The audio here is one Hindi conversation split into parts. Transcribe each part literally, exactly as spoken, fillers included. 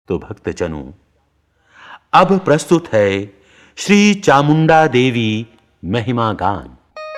तो भक्तजनों, अब प्रस्तुत है श्री चामुंडा देवी महिमा गान।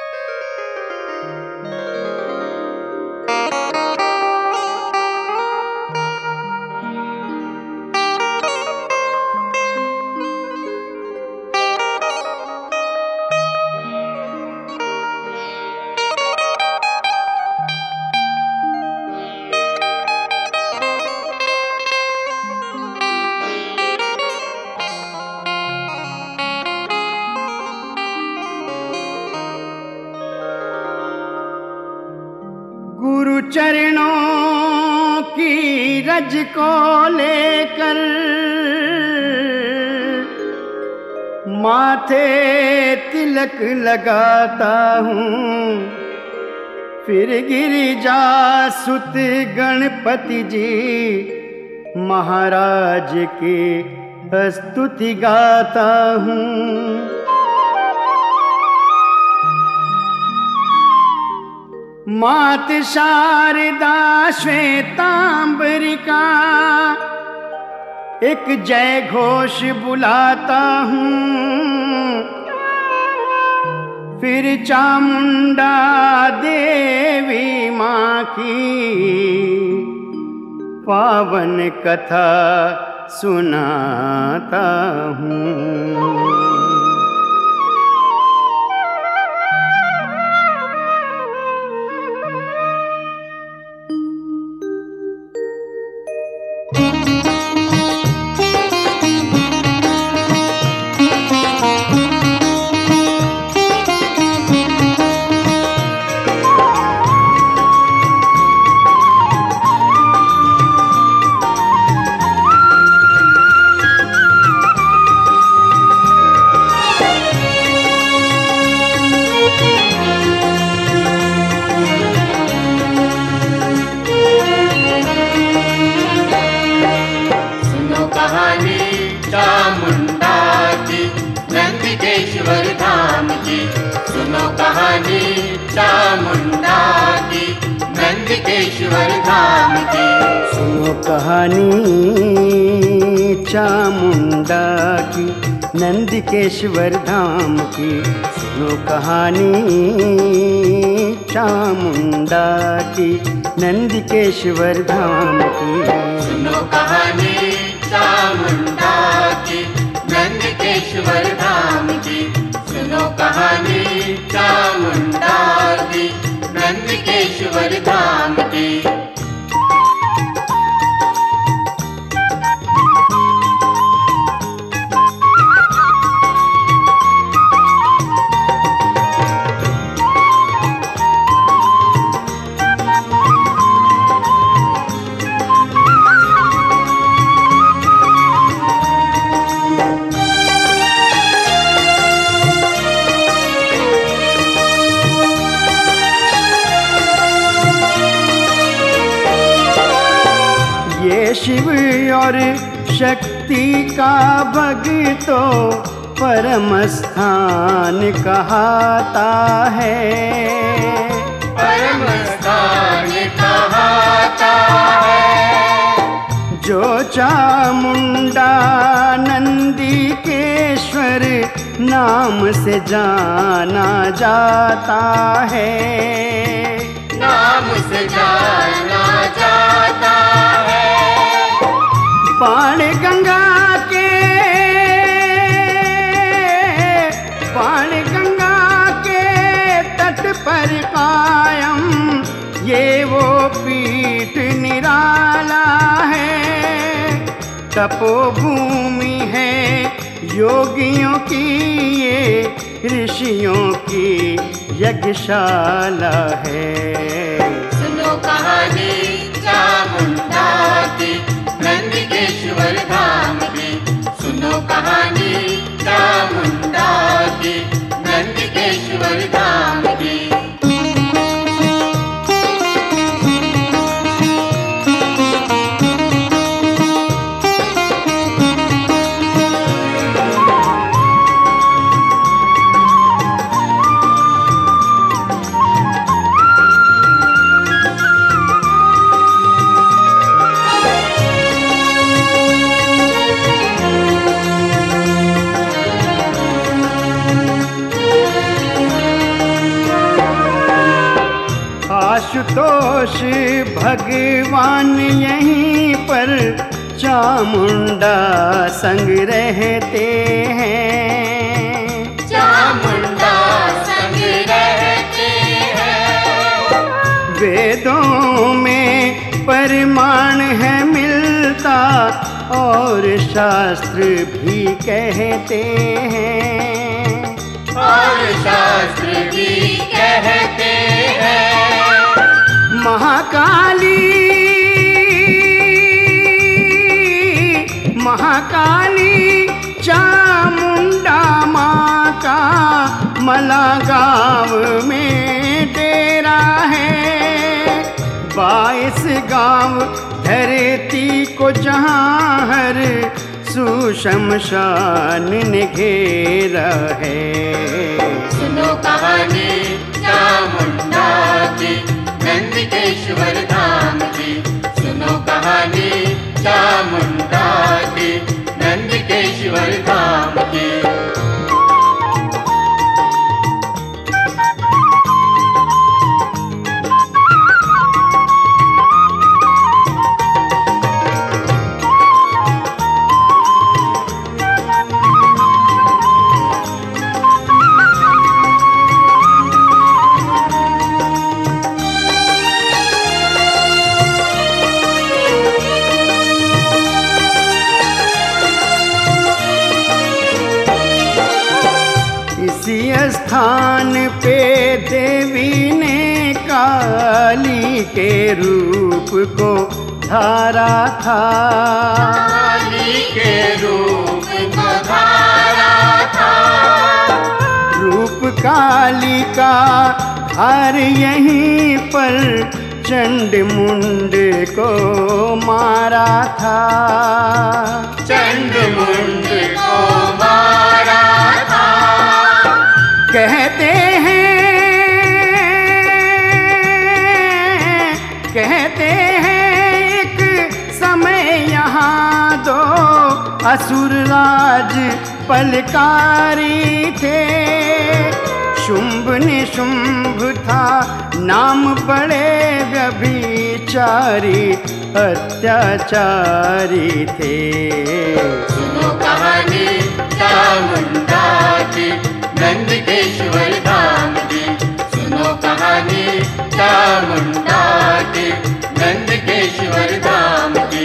गुरु चरणों की रज को लेकर माथे तिलक लगाता हूँ, फिर गिरिजा सुत गणपति जी महाराज की स्तुति गाता हूँ। मात शारदा श्वेतांबरिका एक जय घोष बुलाता हूँ, फिर चामुंडा देवी माँ की पावन कथा सुनाता हूँ। चामुंडा की नंदिकेश्वर धाम की, सुनो कहानी चामुंडा की नंदिकेश्वर धाम की। सुनो कहानी चामुंडा की नंदिकेश्वर धाम की, सुनो कहानी चामुंडा की नंदिकेश्वर धाम की। सुनो कहानी चामुंडा की नंदिकेश्वर धाम की, सुनो कहानी चामुंडा की नंदिकेश्वर धाम की। शिव और शक्ति का भक्तों परम स्थान कहाता है, परम स्थान कहाता है। जो चामुंडा नंदिकेश्वर नाम से जाना जाता है, नाम से जाना जाता है। बाण गंगा के बाण गंगा के तट पर कायम ये वो पीठ निराला है। तपोभूमि है योगियों की, ये ऋषियों की यज्ञशाला है। सुनो कहानी चामुंडा की नंदिकेश्वर धाम की, सुनो कहानी चामुंडा की नंदिकेश्वर धाम की। भगवान यहीं पर चामुंडा संग रहते हैं। चामुंडा संग रहते हैं। वेदों में प्रमाण है मिलता और शास्त्र भी कहते हैं। और शास्त्र भी कहते हैं। महाकाली महाकाली चामुंडा माँ का मला गाँव में डेरा है। बाईस गाँव धरती को जहाँ हर सुशमशान ने घेरा है। सुनो कहानी चामुंडा की, नंदिकेश्वर धाम की। सुनो कहानी चामुंडा की, नंदिकेश्वर धाम की। स्थान पे देवी ने काली के रूप को धारा था। काली के रूप को धारा था। रूप काली का हर यहीं पर चंड मुंड को मारा था। चंड मुंड को मारा था। कहते हैं कहते हैं एक समय यहाँ दो असुर राज पलकारी थे। शुंभ निशुंभ था नाम, बड़े व्यभिचारी अत्याचारी थे। सुनो कहानी चामुंडा की, नंदिकेश्वर धाम की। सुनो कहानी चामुंडा की, नंदिकेश्वर धाम की।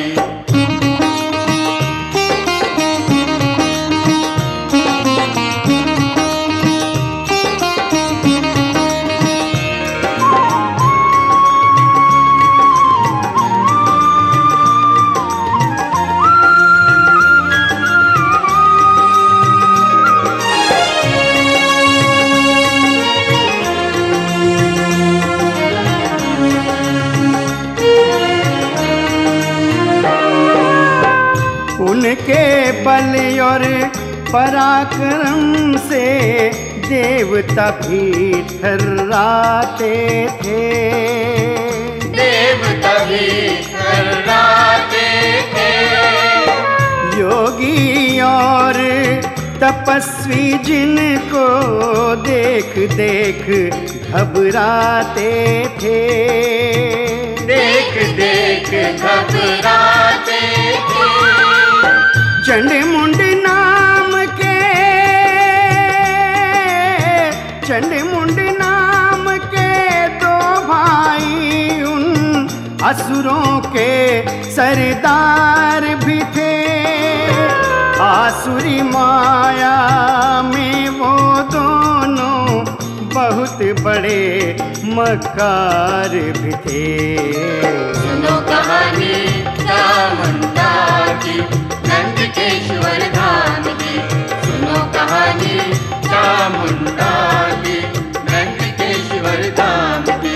उनके बल और पराक्रम से देवता भी थर्राते थे। देवता भी थर्राते थे। योगी और तपस्वी जिनको देख देख घबराते थे। देख देख घबराते थे। चंड मुंड नाम के चंड मुंड नाम के दो भाई उन असुरों के सरदार भी थे। आसुरी माया में वो दोनों बहुत बड़े मकार भी थे। सुनो कहानी चामुंडा की, नंदिकेश्वर धाम की। सुनो कहानी चामुंडा की, नंदिकेश्वर धाम की।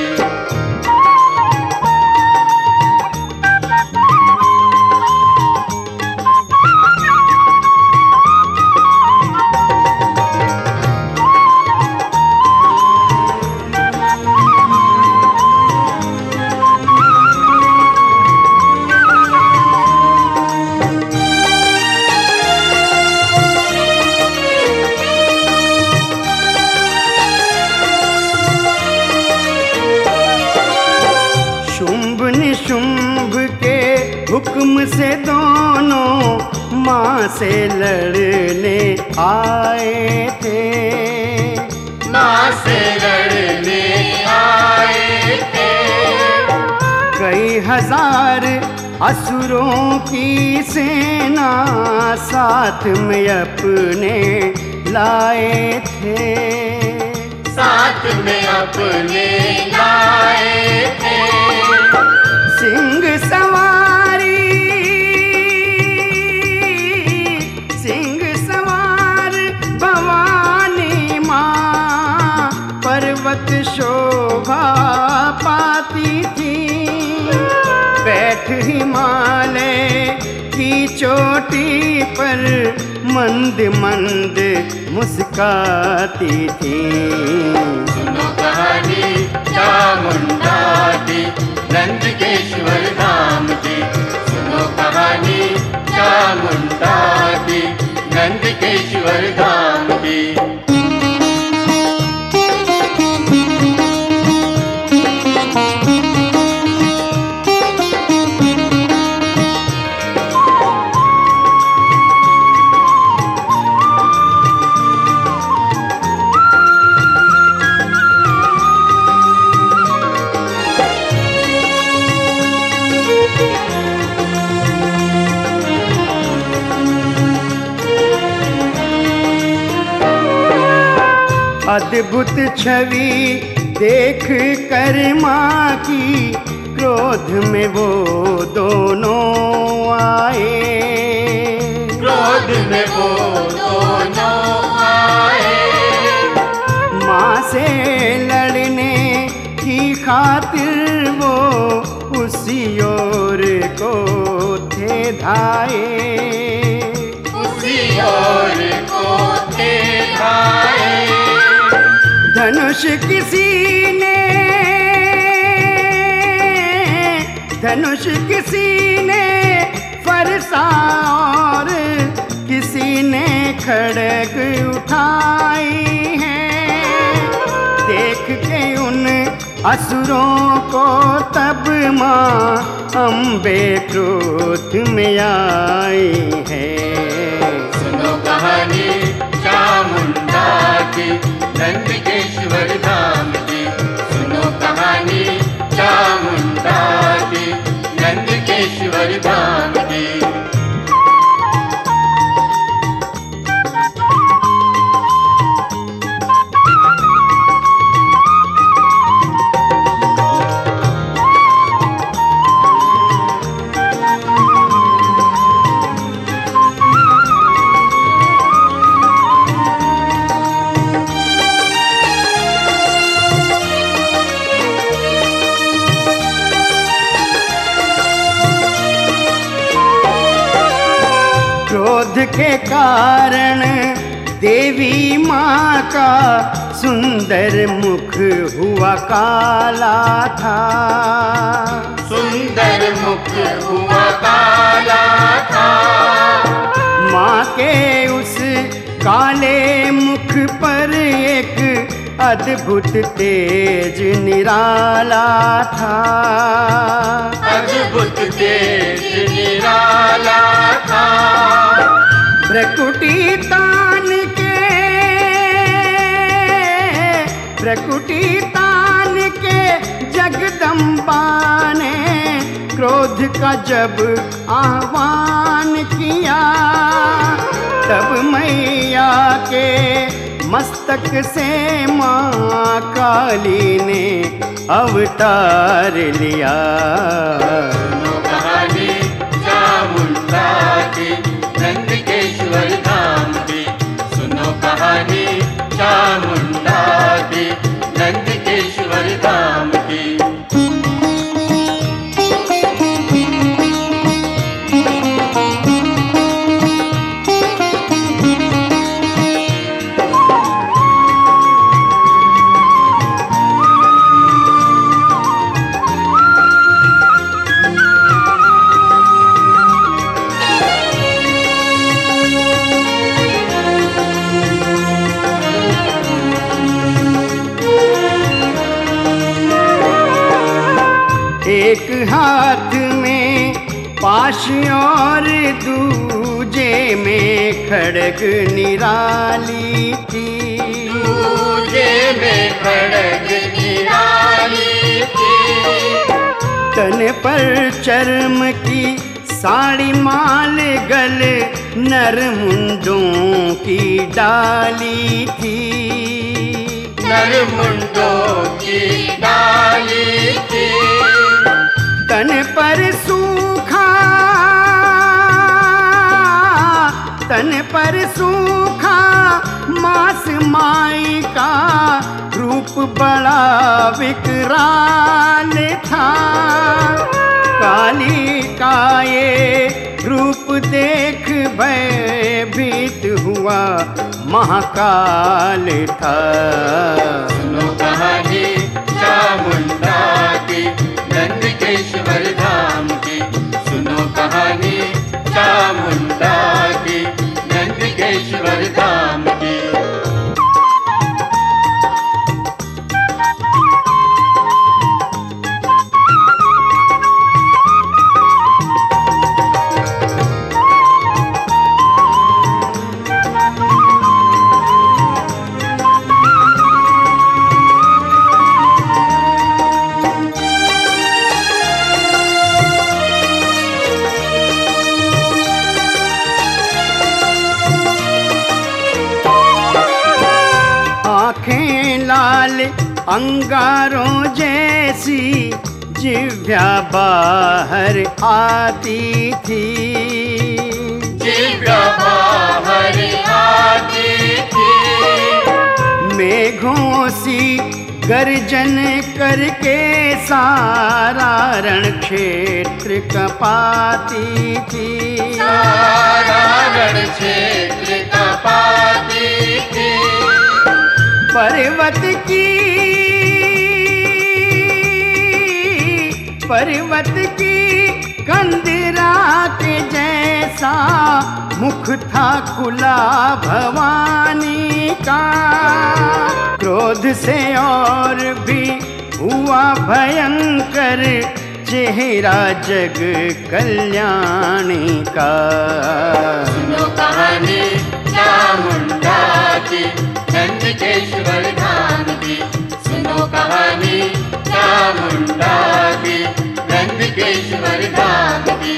दोनों माँ से लड़ने आए थे, माँ से लड़ने आए थे। कई हजार असुरों की सेना साथ में अपने लाए थे, साथ में अपने लाए थे। सिंह सवारी सिंह सवार भवानी माँ पर्वत शोभा पाती थी, बैठ हिमालय की चोटी पर मंद मंद मुस्काती थी। सुनो कहानी चामुंडा की, नंदकेश्वर धाम की। सुनो कहानी चामुंडा की, नंदकेश्वर धाम की। अद्भुत छवि देख कर माँ की क्रोध में वो दोनों आए, क्रोध में वो दोनों आए। माँ से लड़ने की खातिर वो उसी ओर को थे धाए, उसी ओर को थे धाए। धनुष किसी ने धनुष किसी ने फरसा और किसी ने खड़ग उठाई है। देख के उन असुरों को तब माँ अम्बे क्रोध में आई है। सुनो कहानी चामुंडा की, नंदकेश्वर धाम की। सुनो कहानी चामुंडा की, नंदकेश्वर धाम की। क्रोध के कारण देवी माँ का सुंदर मुख हुआ काला था, सुंदर मुख हुआ काला था। माँ के उस काले मुख पर एक अद्भुत तेज निराला था, अद्भुत तेज निराला था। प्रकुटी तान के प्रकुटी तान के जगदम्बा ने क्रोध का जब आह्वान किया, तब मैया के मस्तक से माँ काली ने अवतार लिया। सुनो कहानी चामुंडा की, नंदकेश्वर धाम की। सुनो कहानी चामुंडा की, नंदकेश्वर धाम की। पाश और दूजे में खड़ग निराली थी, दूजे में खड़ग निराली थी। तन पर चर्म की साड़ी माल गल नरमुंडों की डाली थी, नरमुंडों की डाली थी। तन पर सूखा तन पर सूखा मांस माई का रूप बड़ा विकराल था। काली का ये रूप देख भयभीत हुआ महाकाल था। सुनो कहानी चामुंडा की, नंदकेश्वर धाम की। सुनो कहानी चामुंडा की, नंदकेश्वर धाम की। लाल अंगारों जैसी जिह्वा बाहर आती थी, जिह्वा बाहर आती थी। मेघों सी गर्जन करके सारा रण क्षेत्र कपाती थी, सारा रण क्षेत्र कपाती थी। पर्वत की पर्वत की कंदरा के जैसा मुख था खुला भवानी का। क्रोध से और भी हुआ भयंकर चेहरा जग कल्याणी का। सुनो कहानी चामुंडा की, नंदकेश्वर धाम की। सुनो कहानी चामुंडा की, नंदकेश्वर धाम की।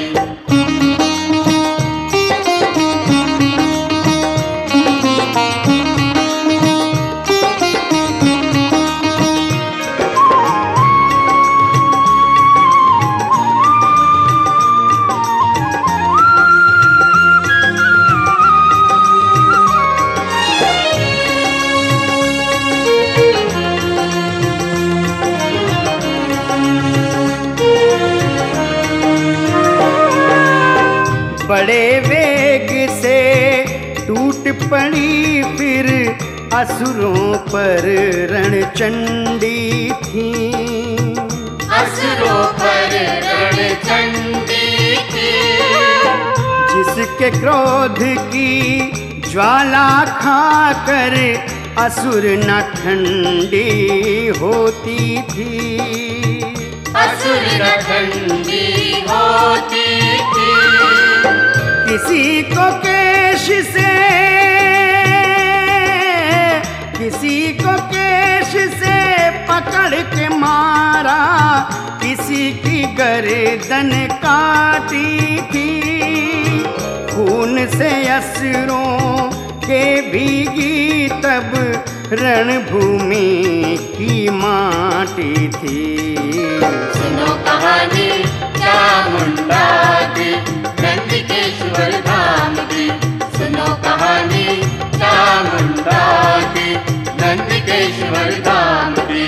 बड़े वेग से टूट पड़ी फिर असुरों पर रणचंडी थी, असुरों पर रणचंडी थी। जिसके क्रोध की ज्वाला खाकर असुर न ठंडी होती थी, असुर न ठंडी होती थी। किसी को केश से किसी को केश से पकड़ के मारा, किसी की गर्दन काटी थी। खून से असुरों के भीगी तब रणभूमि की माटी थी। सुनो कहानी चामुंडा की, नंदकेश्वर धाम की। सुनो कहानी चामुंडा की, नंदकेश्वर धाम की।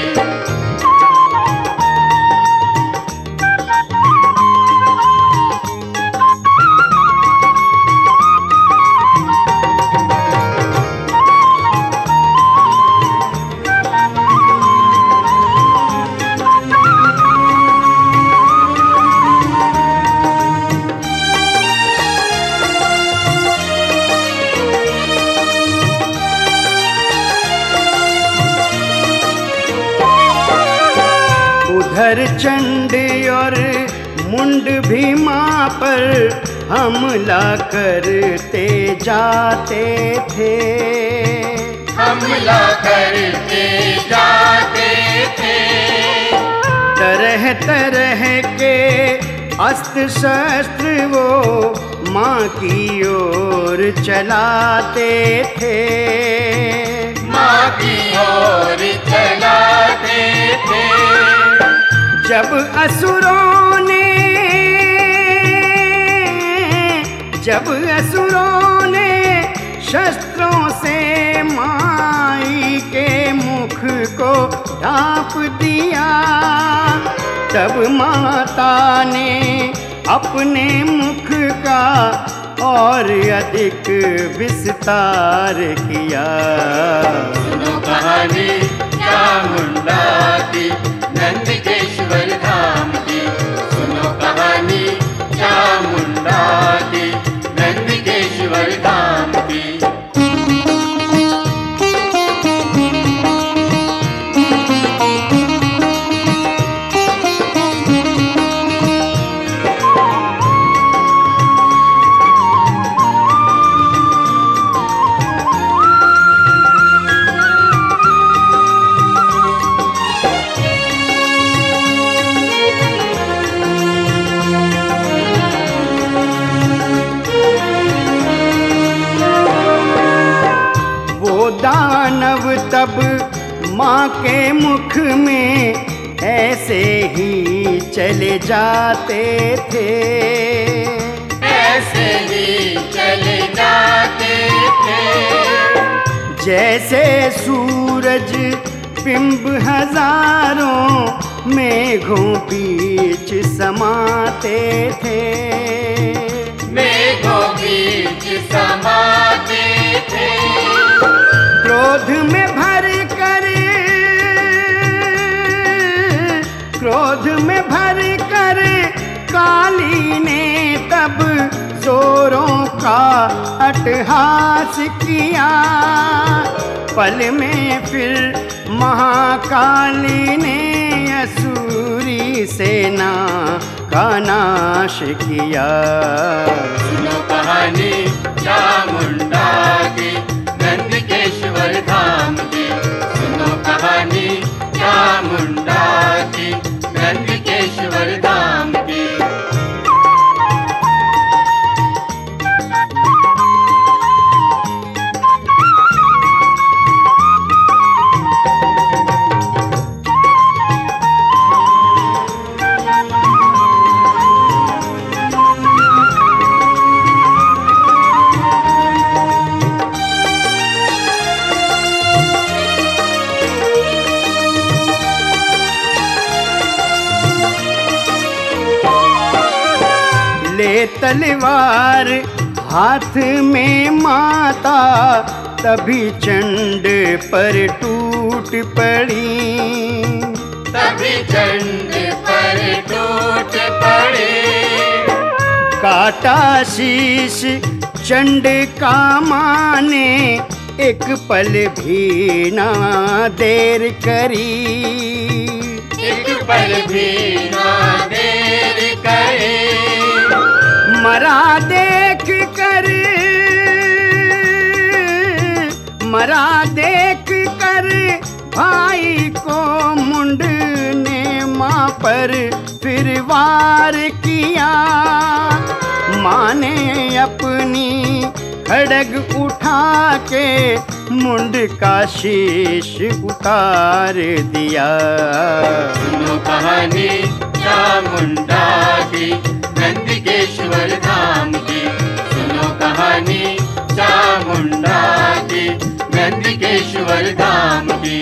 उधर चंड और मुंड भीमा पर हमला करते जाते थे, हमला करते जाते थे। तरह तरह के अस्त्र शस्त्र वो माँ की ओर चलाते थे, माँ की ओर चलाते थे। जब असुरों ने जब असुरों ने शस्त्रों से माई के मुख को ढांप दिया, तब माता ने अपने मुख का और अधिक विस्तार किया। सुनो कहानी चामुंडा की, नंदकेश्वर धाम की। सुनो कहानी चामुंडा की, नंदकेश्वर धाम की। दानव तब माँ के मुख में ऐसे ही चले जाते थे, ऐसे ही चले जाते थे। जैसे सूरज बिंब हजारों मेघों बीच समाते थे, मेघों बीच समाते थे। क्रोध में भर कर क्रोध में भर कर काली ने तब जोरों का अट्टहास किया। पल में फिर महाकाली ने असुरी सेना का नाश किया। सुनो कहानी चामुंडा की, नंदकेश्वर धाम की। सुनो कहानी चामुंडा की, नंदकेश्वर धाम की। ले तलवार हाथ में माता, तभी चंड पर टूट पड़ी, तभी चंड पर टूट पड़ी। काटा शीश चंड का माने, एक पल भी ना देर करी, एक पल भी ना देर करे। मरा देख कर मरा देख कर भाई को मुंड ने माँ पर फिर वार किया। माँ ने अपनी खड्ग उठा के मुंड का शीश उतार दिया। सुनो कहानी चामुंडा की, नंदकेश्वर धाम की। सुनो कहानी चामुंडा की, नंदकेश्वर धाम की।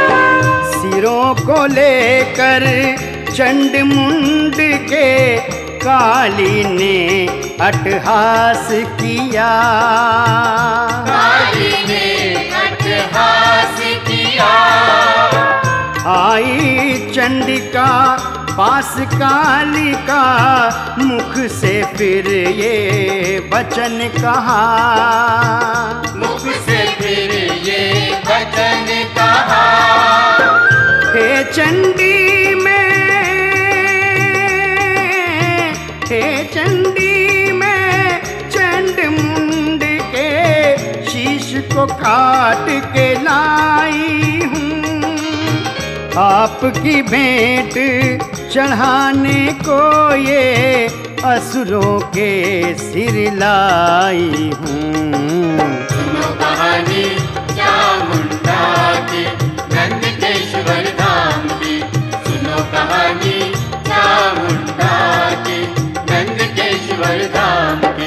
को लेकर चंड मुंड के काली ने अट्टहास किया, काली ने अट्टहास किया। आई चंडिका पास कालिका, मुख से फिर ये वचन कहा, मुख से फिर ये वचन कहा। हे चंडी में, हे चंडी में चंड मुंड के शीश को काट के लाई हूँ, आपकी भेंट चढ़ाने को ये असुरों के सिर लाई हूँ। सुनो कहानी चामुंडा की, नंदकेश्वर धाम की। सुनो कहानी चामुंडा की, नंदकेश्वर धाम की।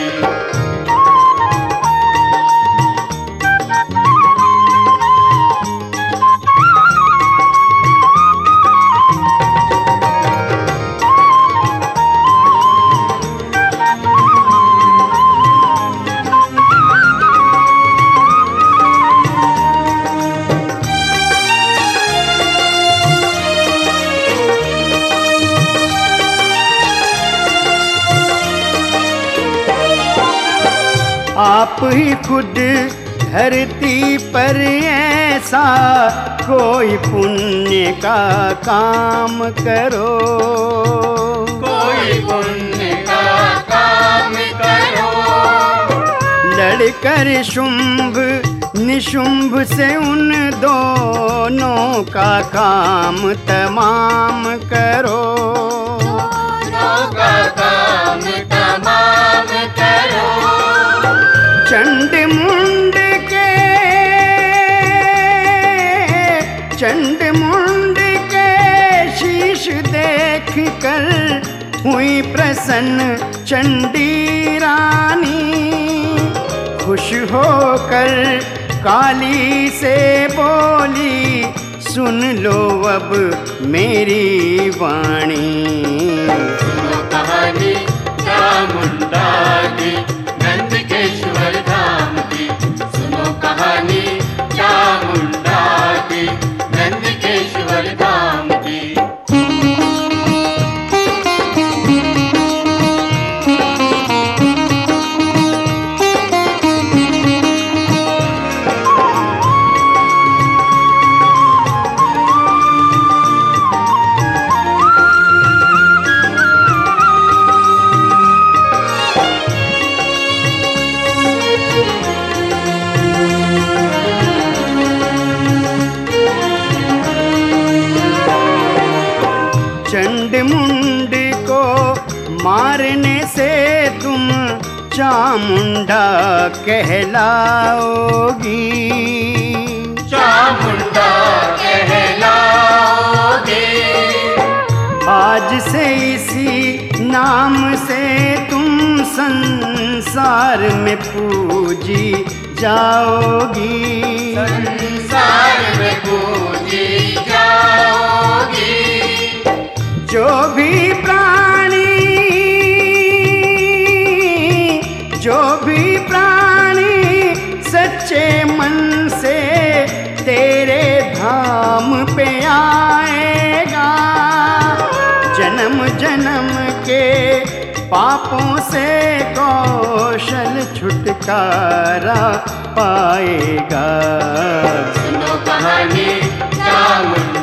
आप ही खुद धरती पर ऐसा कोई पुण्य का काम करो, कोई पुण्य का काम करो। लड़कर शुंभ निशुंभ से उन दोनों का काम तमाम करो, दोनों का काम तमाम करो। चंड मुंड के, चंड मुंड के शीश देख कर हुई प्रसन्न चंडी रानी, खुश होकर काली से बोली, सुन लो अब मेरी वाणी। सुनो कहानी चामुंडा की, नंदकेश्वर धाम की। सुनो कहानी चामुंडा की, नंदकेश्वर धाम की। चंड मुंड को मारने से तुम चामुंडा कहलाओगी, चामुंडा कहलाओगे। आज से इसी नाम से तुम संसार में पूजी जाओगी, संसार में पूजी जाओगी। जो भी प्राणी, जो भी प्राणी सच्चे मन से तेरे धाम पे आएगा, जन्म जन्म के पापों से कौशल छुटकारा पाएगा। सुनो कहानी चामुंडा